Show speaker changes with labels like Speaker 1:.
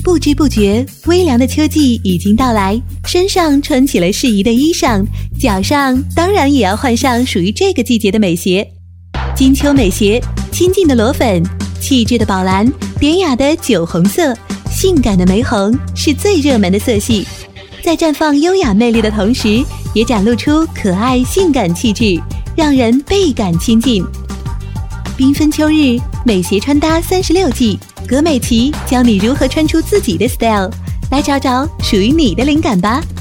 Speaker 1: 不知不觉，微凉的秋季已经到来，身上穿起了适宜的衣裳，脚上当然也要换上属于这个季节的美鞋。金秋美鞋，亲近的裸粉，气质的宝蓝，典雅的酒红色，性感的玫红是最热门的色系，在绽放优雅魅力的同时，也展露出可爱性感气质，让人倍感亲近。缤纷秋日，美鞋穿搭36计，葛美琪教你如何穿出自己的 style， 来找找属于你的灵感吧。